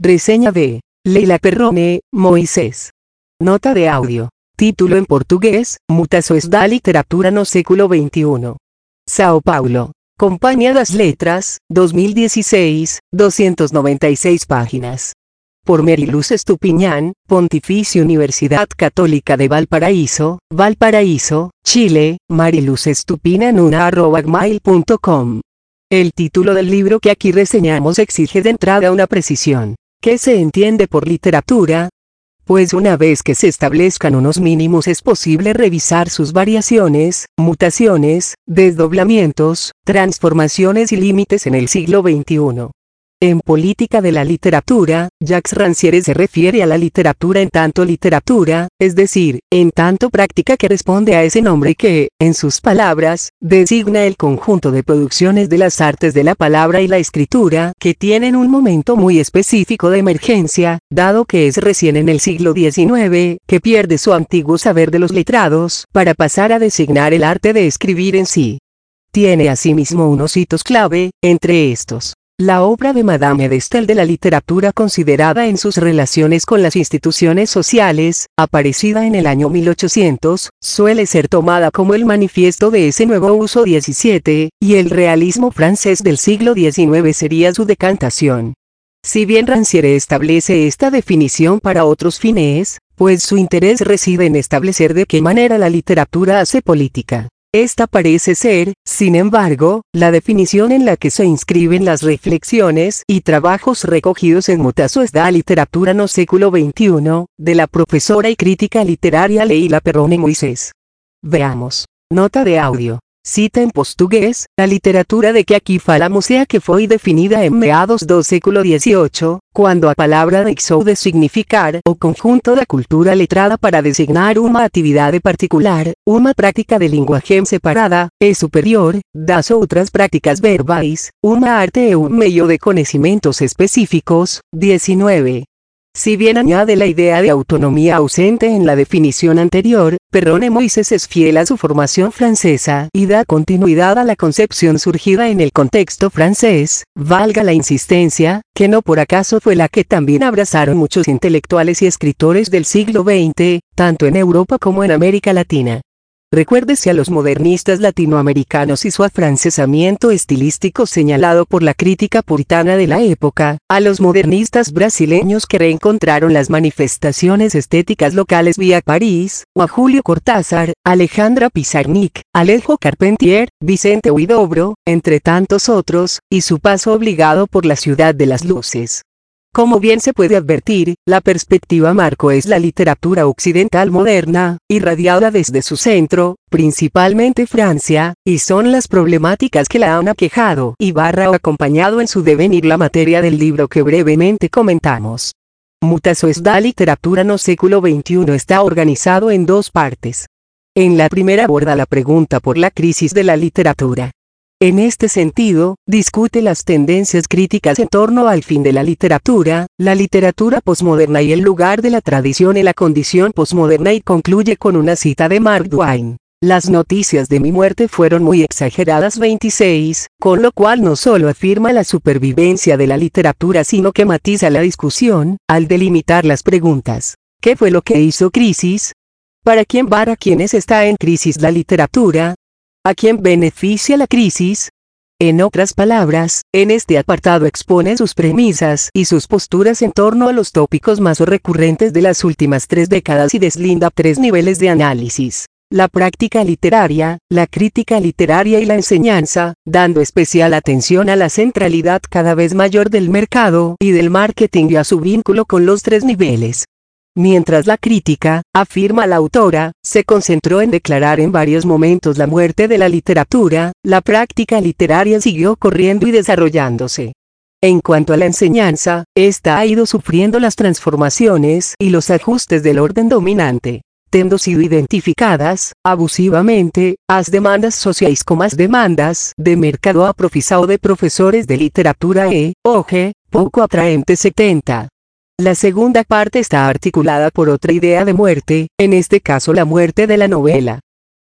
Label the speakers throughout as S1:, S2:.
S1: Reseña de Leila Perrone, Moisés. Nota de audio. Título en portugués: Mutações da literatura no século XXI. São Paulo. Companhia das Letras, 2016, 296 páginas. Por Meriluz Estupiñán, Pontificia Universidad Católica de Valparaíso, Valparaíso, Chile, mariluzestupinan1@gmail.com. El título del libro que aquí reseñamos exige de entrada una precisión. ¿Qué se entiende por literatura? Pues una vez que se establezcan unos mínimos es posible revisar sus variaciones, mutaciones, desdoblamientos, transformaciones y límites en el siglo XXI. En Política de la Literatura, Jacques Rancière se refiere a la literatura en tanto literatura, es decir, en tanto práctica que responde a ese nombre que, en sus palabras, designa el conjunto de producciones de las artes de la palabra y la escritura que tienen un momento muy específico de emergencia, dado que es recién en el siglo XIX que pierde su antiguo saber de los letrados para pasar a designar el arte de escribir en sí. Tiene asimismo unos hitos clave, entre estos: la obra de Madame de Staël de la literatura considerada en sus relaciones con las instituciones sociales, aparecida en el año 1800, suele ser tomada como el manifiesto de ese nuevo uso XVII, y el realismo francés del siglo XIX sería su decantación. Si bien Rancière establece esta definición para otros fines, pues su interés reside en establecer de qué manera la literatura hace política. Esta parece ser, sin embargo, la definición en la que se inscriben las reflexiones y trabajos recogidos en Mutações da literatura no século XXI, de la profesora y crítica literaria Leila Perrone Moisés. Veamos. Nota de audio. Cita en portugués: a literatura de que aqui falamos é a que foi definida em meados do século XVIII, quando a palavra deixou de significar o conjunto da cultura letrada para designar uma atividade particular, uma prática de linguagem separada, e superior, das outras práticas verbais, uma arte e un meio de conhecimentos específicos. 19. Si bien añade la idea de autonomía ausente en la definición anterior, Perrone Moisés es fiel a su formación francesa y da continuidad a la concepción surgida en el contexto francés, valga la insistencia, que no por acaso fue la que también abrazaron muchos intelectuales y escritores del siglo XX, tanto en Europa como en América Latina. Recuérdese a los modernistas latinoamericanos y su afrancesamiento estilístico señalado por la crítica puritana de la época, a los modernistas brasileños que reencontraron las manifestaciones estéticas locales vía París, o a Julio Cortázar, Alejandra Pizarnik, Alejo Carpentier, Vicente Huidobro, entre tantos otros, y su paso obligado por la ciudad de las luces. Como bien se puede advertir, la perspectiva marco es la literatura occidental moderna, irradiada desde su centro, principalmente Francia, y son las problemáticas que la han aquejado y o acompañado en su devenir la materia del libro que brevemente comentamos. Mutações da literatura no século XXI está organizado en dos partes. En la primera aborda la pregunta por la crisis de la literatura. En este sentido, discute las tendencias críticas en torno al fin de la literatura posmoderna y el lugar de la tradición en la condición posmoderna, y concluye con una cita de Mark Twain: las noticias de mi muerte fueron muy exageradas. 26, con lo cual no solo afirma la supervivencia de la literatura sino que matiza la discusión, al delimitar las preguntas. ¿Qué fue lo que hizo crisis? ¿Para quiénes está en crisis la literatura? ¿A quién beneficia la crisis? En otras palabras, en este apartado expone sus premisas y sus posturas en torno a los tópicos más recurrentes de las últimas 3 décadas y deslinda 3 niveles de análisis: la práctica literaria, la crítica literaria y la enseñanza, dando especial atención a la centralidad cada vez mayor del mercado y del marketing y a su vínculo con los 3 niveles. Mientras la crítica, afirma la autora, se concentró en declarar en varios momentos la muerte de la literatura, la práctica literaria siguió corriendo y desarrollándose. En cuanto a la enseñanza, esta ha ido sufriendo las transformaciones y los ajustes del orden dominante, tendo sido identificadas, abusivamente, as demandas sociais como as demandas de mercado aprofisado de profesores de literatura hoje, pouco atraente 70. La segunda parte está articulada por otra idea de muerte, en este caso la muerte de la novela.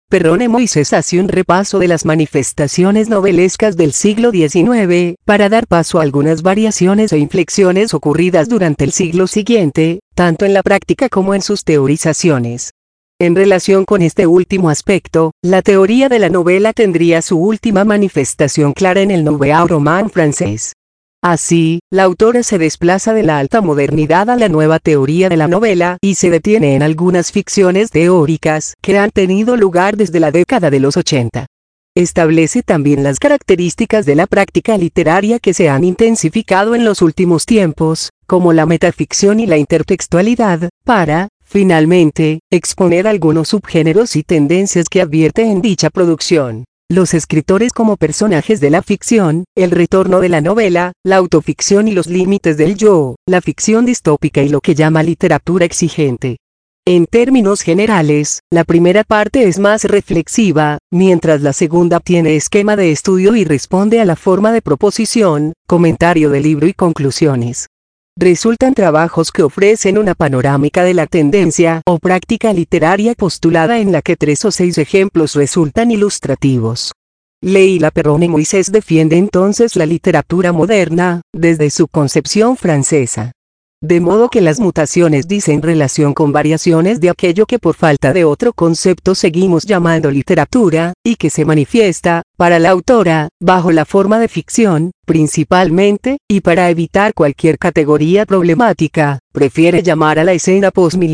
S1: Perrone Moisés hace un repaso de las manifestaciones novelescas del siglo XIX, para dar paso a algunas variaciones e inflexiones ocurridas durante el siglo siguiente, tanto en la práctica como en sus teorizaciones. En relación con este último aspecto, la teoría de la novela tendría su última manifestación clara en el Nouveau Roman francés. Así, la autora se desplaza de la alta modernidad a la nueva teoría de la novela y se detiene en algunas ficciones teóricas que han tenido lugar desde la década de los 80. Establece también las características de la práctica literaria que se han intensificado en los últimos tiempos, como la metaficción y la intertextualidad, para, finalmente, exponer algunos subgéneros y tendencias que advierte en dicha producción. Los escritores como personajes de la ficción, el retorno de la novela, la autoficción y los límites del yo, la ficción distópica y lo que llama literatura exigente. En términos generales, la primera parte es más reflexiva, mientras la segunda tiene esquema de estudio y responde a la forma de proposición, comentario del libro y conclusiones. Resultan trabajos que ofrecen una panorámica de la tendencia o práctica literaria postulada en la que 3 o 6 ejemplos resultan ilustrativos. Leila Perrone Moisés defiende entonces la literatura moderna, desde su concepción francesa. De modo que las mutaciones dicen relación con variaciones de aquello que por falta de otro concepto seguimos llamando literatura, y que se manifiesta, para la autora, bajo la forma de ficción, principalmente, y para evitar cualquier categoría problemática, prefiere llamar a la escena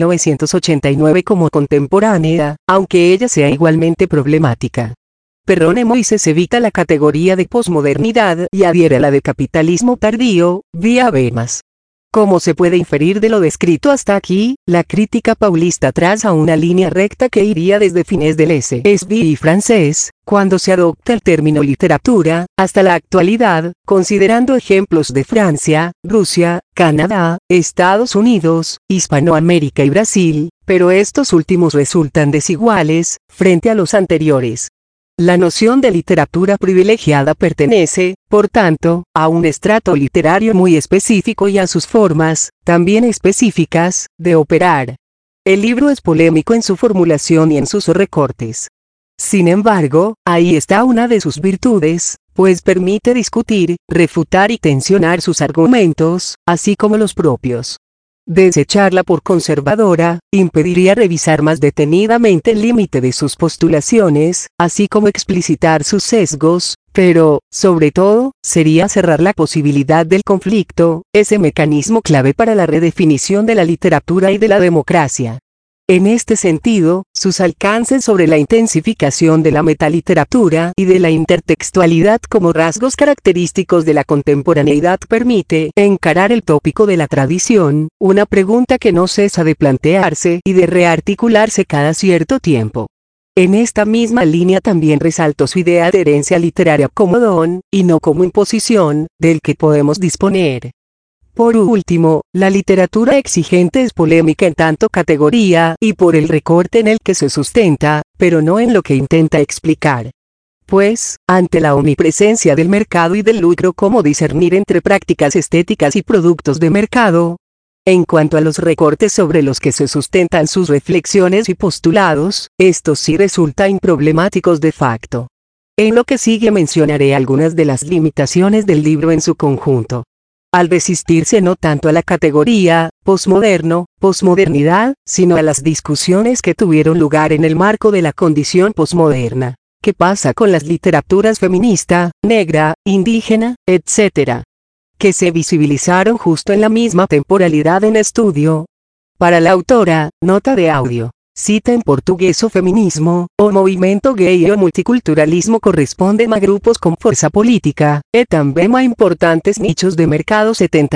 S1: post-1989 como contemporánea, aunque ella sea igualmente problemática. Perrone Moisés evita la categoría de posmodernidad y adhiere a la de capitalismo tardío, vía Habermas. Como se puede inferir de lo descrito hasta aquí, la crítica paulista traza una línea recta que iría desde fines del SSBI francés, cuando se adopta el término literatura, hasta la actualidad, considerando ejemplos de Francia, Rusia, Canadá, Estados Unidos, Hispanoamérica y Brasil, pero estos últimos resultan desiguales, frente a los anteriores. La noción de literatura privilegiada pertenece, por tanto, a un estrato literario muy específico y a sus formas, también específicas, de operar. El libro es polémico en su formulación y en sus recortes. Sin embargo, ahí está una de sus virtudes, pues permite discutir, refutar y tensionar sus argumentos, así como los propios. Desecharla por conservadora, impediría revisar más detenidamente el límite de sus postulaciones, así como explicitar sus sesgos, pero, sobre todo, sería cerrar la posibilidad del conflicto, ese mecanismo clave para la redefinición de la literatura y de la democracia. En este sentido, sus alcances sobre la intensificación de la metaliteratura y de la intertextualidad como rasgos característicos de la contemporaneidad permite encarar el tópico de la tradición, una pregunta que no cesa de plantearse y de rearticularse cada cierto tiempo. En esta misma línea también resaltó su idea de herencia literaria como don, y no como imposición, del que podemos disponer. Por último, la literatura exigente es polémica en tanto categoría y por el recorte en el que se sustenta, pero no en lo que intenta explicar. Pues, ante la omnipresencia del mercado y del lucro, ¿cómo discernir entre prácticas estéticas y productos de mercado? En cuanto a los recortes sobre los que se sustentan sus reflexiones y postulados, estos sí resultan problemáticos de facto. En lo que sigue mencionaré algunas de las limitaciones del libro en su conjunto. Al resistirse no tanto a la categoría, posmoderno, posmodernidad, sino a las discusiones que tuvieron lugar en el marco de la condición posmoderna. ¿Qué pasa con las literaturas feminista, negra, indígena, etc.? Que se visibilizaron justo en la misma temporalidad en estudio. Para la autora, nota de audio. Cita en portugués: o feminismo, o movimento gay o multiculturalismo corresponden a grupos con fuerza política, e también a importantes nichos de mercado.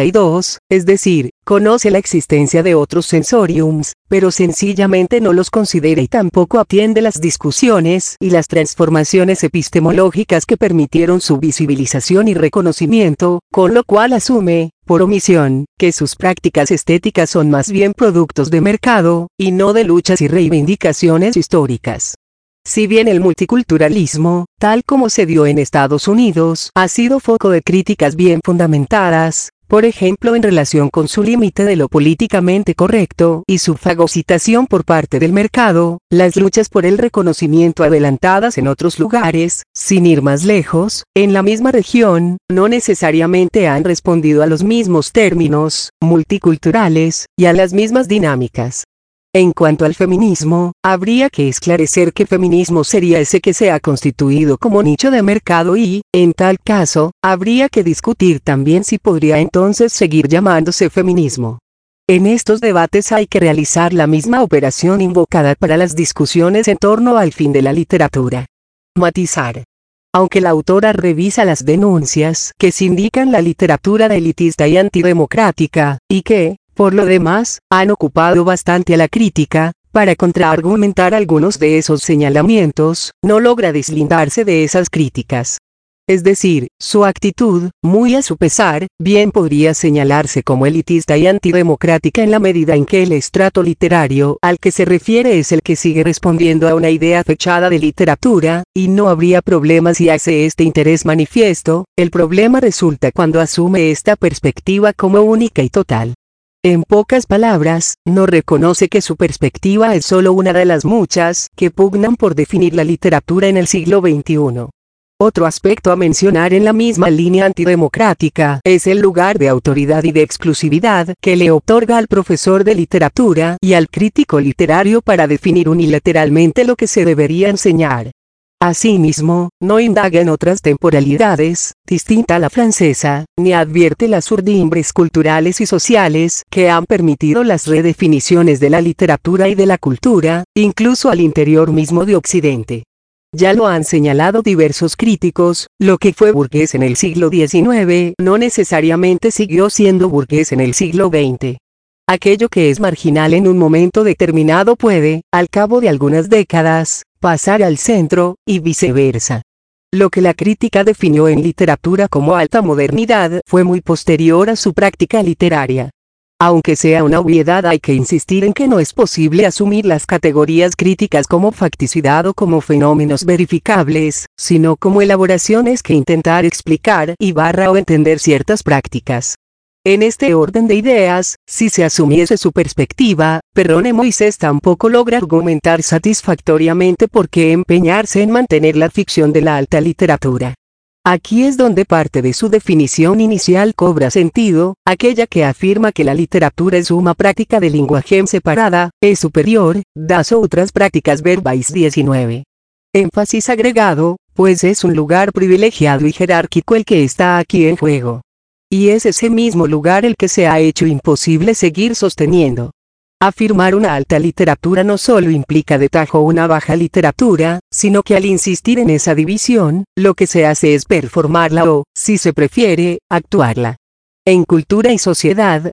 S1: 72, es decir, conoce la existencia de otros sensoriums, pero sencillamente no los considera y tampoco atiende las discusiones y las transformaciones epistemológicas que permitieron su visibilización y reconocimiento, con lo cual asume, por omisión, que sus prácticas estéticas son más bien productos de mercado, y no de luchas y reivindicaciones históricas. Si bien el multiculturalismo, tal como se dio en Estados Unidos, ha sido foco de críticas bien fundamentadas, Por ejemplo, en relación con su límite de lo políticamente correcto y su fagocitación por parte del mercado, las luchas por el reconocimiento adelantadas en otros lugares, sin ir más lejos, en la misma región, no necesariamente han respondido a los mismos términos multiculturales y a las mismas dinámicas. En cuanto al feminismo, habría que esclarecer que feminismo sería ese que se ha constituido como nicho de mercado y, en tal caso, habría que discutir también si podría entonces seguir llamándose feminismo. En estos debates hay que realizar la misma operación invocada para las discusiones en torno al fin de la literatura. Matizar. Aunque la autora revisa las denuncias que se indican la literatura de elitista y antidemocrática, y que, por lo demás, han ocupado bastante a la crítica, para contraargumentar algunos de esos señalamientos, no logra deslindarse de esas críticas. Es decir, su actitud, muy a su pesar, bien podría señalarse como elitista y antidemocrática en la medida en que el estrato literario al que se refiere es el que sigue respondiendo a una idea fechada de literatura, y no habría problema si hace este interés manifiesto. El problema resulta cuando asume esta perspectiva como única y total. En pocas palabras, no reconoce que su perspectiva es solo una de las muchas que pugnan por definir la literatura en el siglo XXI. Otro aspecto a mencionar en la misma línea antidemocrática es el lugar de autoridad y de exclusividad que le otorga al profesor de literatura y al crítico literario para definir unilateralmente lo que se debería enseñar. Asimismo, no indaga en otras temporalidades, distinta a la francesa, ni advierte las urdimbres culturales y sociales que han permitido las redefiniciones de la literatura y de la cultura, incluso al interior mismo de Occidente. Ya lo han señalado diversos críticos, lo que fue burgués en el siglo XIX no necesariamente siguió siendo burgués en el siglo XX. Aquello que es marginal en un momento determinado puede, al cabo de algunas décadas, pasar al centro, y viceversa. Lo que la crítica definió en literatura como alta modernidad fue muy posterior a su práctica literaria. Aunque sea una obviedad, hay que insistir en que no es posible asumir las categorías críticas como facticidad o como fenómenos verificables, sino como elaboraciones que intentar explicar o entender ciertas prácticas. En este orden de ideas, si se asumiese su perspectiva, Perrone Moisés tampoco logra argumentar satisfactoriamente por qué empeñarse en mantener la ficción de la alta literatura. Aquí es donde parte de su definición inicial cobra sentido, aquella que afirma que la literatura es una práctica de lenguaje separada, es superior, das otras prácticas verbais 19. Énfasis agregado, pues es un lugar privilegiado y jerárquico el que está aquí en juego. Y es ese mismo lugar el que se ha hecho imposible seguir sosteniendo. Afirmar una alta literatura no solo implica de tajo una baja literatura, sino que al insistir en esa división, lo que se hace es performarla o, si se prefiere, actuarla. En Cultura y Sociedad,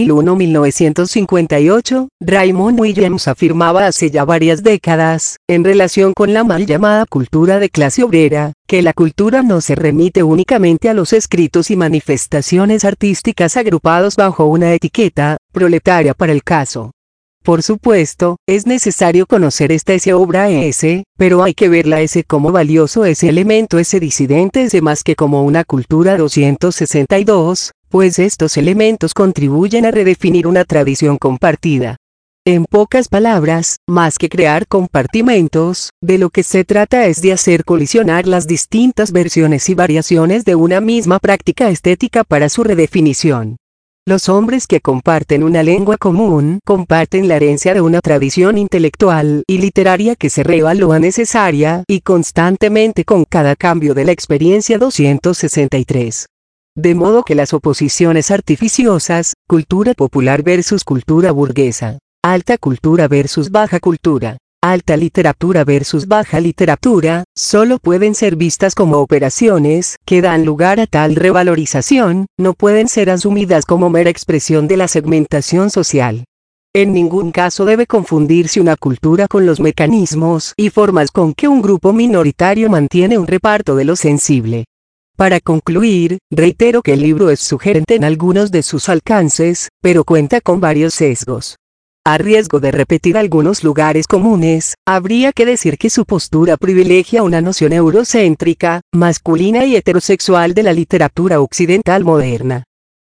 S1: 2001-1958, Raymond Williams afirmaba hace ya varias décadas, en relación con la mal llamada cultura de clase obrera, que la cultura no se remite únicamente a los escritos y manifestaciones artísticas agrupados bajo una etiqueta proletaria para el caso. Por supuesto, es necesario conocer esa obra pero hay que verla como valioso ese elemento disidente más que como una cultura 262, pues estos elementos contribuyen a redefinir una tradición compartida. En pocas palabras, más que crear compartimentos, de lo que se trata es de hacer colisionar las distintas versiones y variaciones de una misma práctica estética para su redefinición. Los hombres que comparten una lengua común comparten la herencia de una tradición intelectual y literaria que se reevalúa necesaria y constantemente con cada cambio de la experiencia 263. De modo que las oposiciones artificiosas, cultura popular versus cultura burguesa, alta cultura versus baja cultura, alta literatura versus baja literatura, solo pueden ser vistas como operaciones que dan lugar a tal revalorización, no pueden ser asumidas como mera expresión de la segmentación social. En ningún caso debe confundirse una cultura con los mecanismos y formas con que un grupo minoritario mantiene un reparto de lo sensible. Para concluir, reitero que el libro es sugerente en algunos de sus alcances, pero cuenta con varios sesgos. A riesgo de repetir algunos lugares comunes, habría que decir que su postura privilegia una noción eurocéntrica, masculina y heterosexual de la literatura occidental moderna.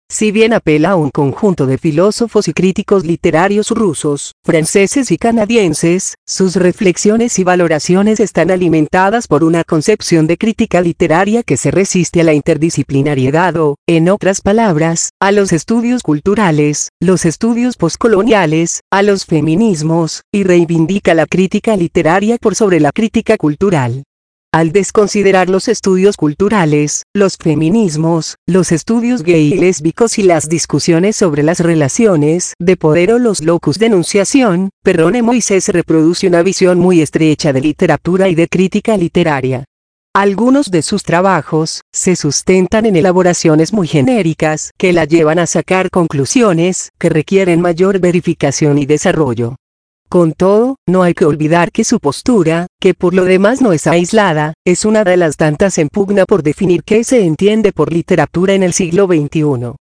S1: Si bien apela a un conjunto de filósofos y críticos literarios rusos, franceses y canadienses, sus reflexiones y valoraciones están alimentadas por una concepción de crítica literaria que se resiste a la interdisciplinariedad o, en otras palabras, a los estudios culturales, los estudios postcoloniales, a los feminismos, y reivindica la crítica literaria por sobre la crítica cultural. Al desconsiderar los estudios culturales, los feminismos, los estudios gay y lésbicos y las discusiones sobre las relaciones de poder o los locus de enunciación, Perrone Moisés reproduce una visión muy estrecha de literatura y de crítica literaria. Algunos de sus trabajos se sustentan en elaboraciones muy genéricas que la llevan a sacar conclusiones que requieren mayor verificación y desarrollo. Con todo, no hay que olvidar que su postura, que por lo demás no es aislada, es una de las tantas en pugna por definir qué se entiende por literatura en el siglo XXI.